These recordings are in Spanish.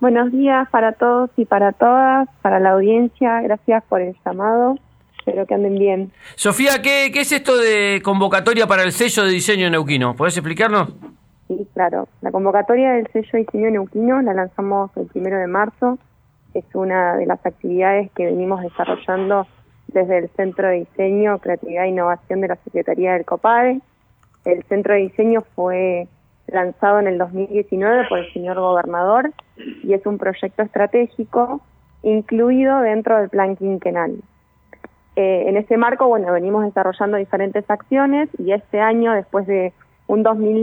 Buenos días para todos y para todas, para la audiencia. Gracias por el llamado. Espero que anden bien. Sofía, ¿qué es esto de convocatoria para el sello de diseño neuquino? ¿Podés explicarnos? Sí, claro. La convocatoria del sello de diseño neuquino la lanzamos el 1 de marzo. Es una de las actividades que venimos desarrollando desde el Centro de Diseño, Creatividad e Innovación de la Secretaría del COPADE. El Centro de Diseño fue lanzado en el 2019 por el señor gobernador y es un proyecto estratégico incluido dentro del plan quinquenal. En ese marco, venimos desarrollando diferentes acciones y este año, después de un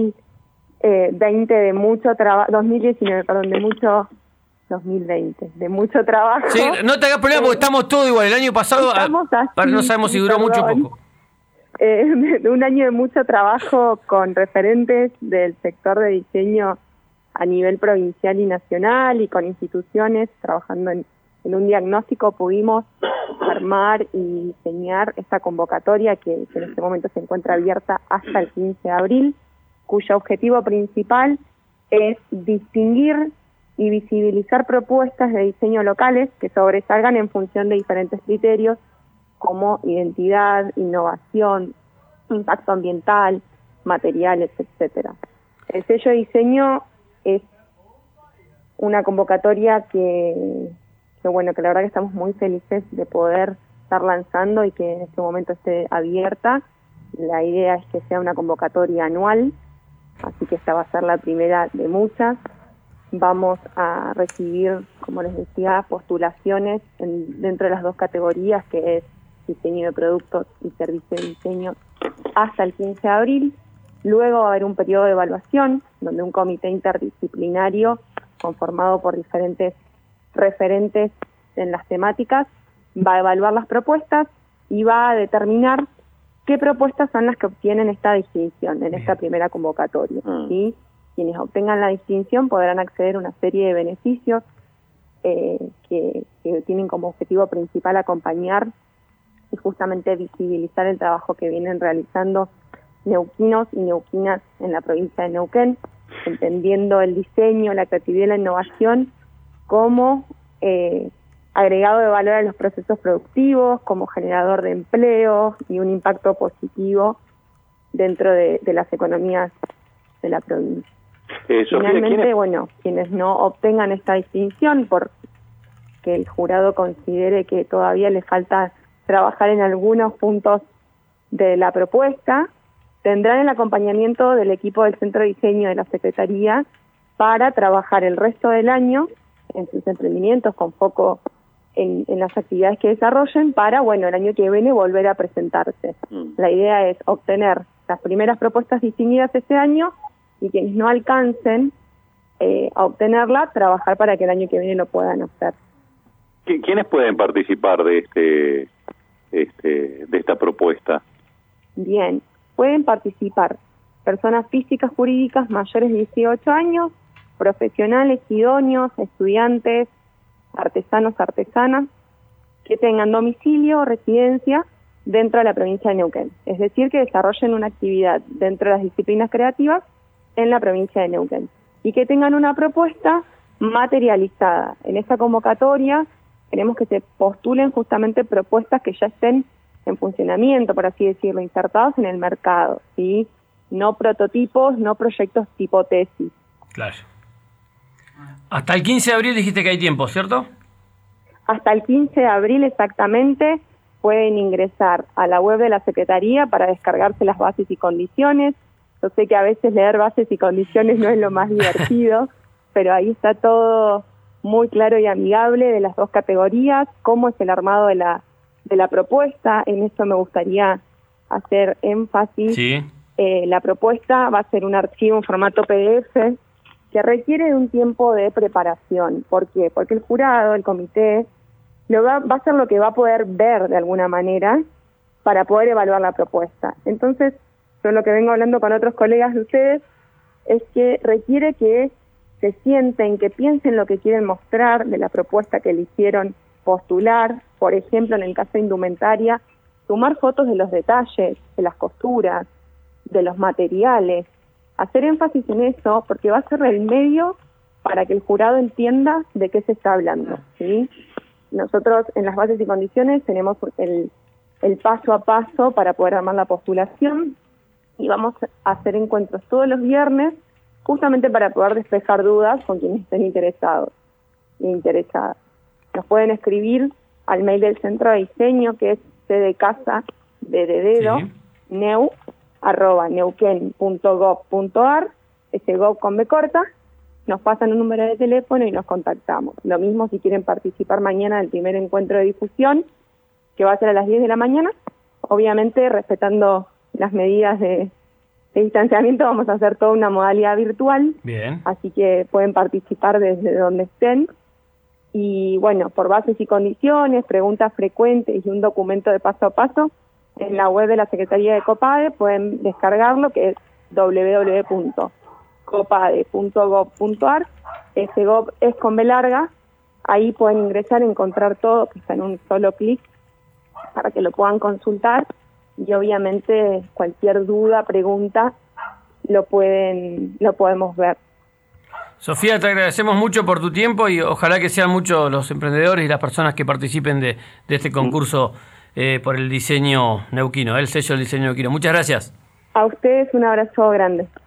2020 de mucho trabajo, 2019, perdón, de mucho trabajo. Sí, no te hagas problema porque estamos todos igual. El año pasado, no sabemos si duró mucho o poco. Un año de mucho trabajo con referentes del sector de diseño a nivel provincial y nacional y con instituciones trabajando en un diagnóstico. Pudimos armar y diseñar esta convocatoria que en este momento se encuentra abierta hasta el 15 de abril, cuyo objetivo principal es distinguir y visibilizar propuestas de diseño locales que sobresalgan en función de diferentes criterios como identidad, innovación, impacto ambiental, materiales, etcétera. El sello de diseño es una convocatoria que la verdad que estamos muy felices de poder estar lanzando y que en este momento esté abierta. La idea es que sea una convocatoria anual, así que esta va a ser la primera de muchas. Vamos a recibir, como les decía, postulaciones dentro de las dos categorías, que es diseño de productos y servicio de diseño, hasta el 15 de abril. Luego va a haber un periodo de evaluación, donde un comité interdisciplinario, conformado por diferentes referentes en las temáticas, va a evaluar las propuestas y va a determinar qué propuestas son las que obtienen esta distinción en esta primera convocatoria. ¿Sí? Quienes obtengan la distinción podrán acceder a una serie de beneficios que tienen como objetivo principal acompañar y justamente visibilizar el trabajo que vienen realizando neuquinos y neuquinas en la provincia de Neuquén, entendiendo el diseño, la creatividad y la innovación como agregado de valor a los procesos productivos, como generador de empleo y un impacto positivo dentro de las economías de la provincia. Finalmente, quienes no obtengan esta distinción porque el jurado considere que todavía le falta trabajar en algunos puntos de la propuesta, tendrán el acompañamiento del equipo del Centro de Diseño de la Secretaría para trabajar el resto del año en sus emprendimientos con foco en las actividades que desarrollen para, el año que viene volver a presentarse. La idea es obtener las primeras propuestas distinguidas este año y quienes no alcancen a obtenerla, trabajar para que el año que viene lo puedan hacer. ¿Quiénes pueden participar de esta propuesta? Bien, pueden participar personas físicas, jurídicas mayores de 18 años, profesionales, idóneos, estudiantes, artesanos, artesanas, que tengan domicilio o residencia dentro de la provincia de Neuquén. Es decir, que desarrollen una actividad dentro de las disciplinas creativas en la provincia de Neuquén y que tengan una propuesta materializada. En esta convocatoria queremos que se postulen justamente propuestas que ya estén en funcionamiento, por así decirlo, insertados en el mercado, ¿sí? No prototipos, no proyectos tipo tesis. Claro. Hasta el 15 de abril dijiste que hay tiempo, ¿cierto? Hasta el 15 de abril exactamente pueden ingresar a la web de la Secretaría para descargarse las bases y condiciones. Yo sé que a veces leer bases y condiciones no es lo más divertido, pero ahí está todo muy claro y amigable de las dos categorías, cómo es el armado de la propuesta. En eso me gustaría hacer énfasis. Sí. La propuesta va a ser un archivo en formato PDF que requiere de un tiempo de preparación. ¿Por qué? Porque el jurado, el comité, va a ser lo que va a poder ver de alguna manera para poder evaluar la propuesta. Entonces, yo lo que vengo hablando con otros colegas de ustedes es que requiere que se sienten, que piensen lo que quieren mostrar de la propuesta que eligieron postular. Por ejemplo, en el caso de indumentaria, sumar fotos de los detalles, de las costuras, de los materiales, hacer énfasis en eso, porque va a ser el medio para que el jurado entienda de qué se está hablando, ¿sí? Nosotros en las bases y condiciones tenemos el paso a paso para poder armar la postulación y vamos a hacer encuentros todos los viernes justamente para poder despejar dudas con quienes estén interesados e interesadas. Nos pueden escribir al mail del Centro de Diseño, que es cdecasa de dedo, Sí. neu@neuquén.gov.ar, ese gov con B corta, nos pasan un número de teléfono y nos contactamos. Lo mismo si quieren participar mañana del primer encuentro de difusión, que va a ser a las 10 de la mañana, obviamente respetando las medidas de distanciamiento, vamos a hacer toda una modalidad virtual. Bien. Así que pueden participar desde donde estén. Y bueno, por bases y condiciones, preguntas frecuentes y un documento de paso a paso, en la web de la Secretaría de COPADE pueden descargarlo, que es www.copade.gov.ar. Ese gov es con B larga, ahí pueden ingresar, encontrar todo, que está en un solo clic, para que lo puedan consultar. Y obviamente cualquier duda, pregunta, lo podemos ver. Sofía, te agradecemos mucho por tu tiempo y ojalá que sean muchos los emprendedores y las personas que participen de este concurso por el diseño neuquino, el sello del diseño neuquino. Muchas gracias. A ustedes un abrazo grande.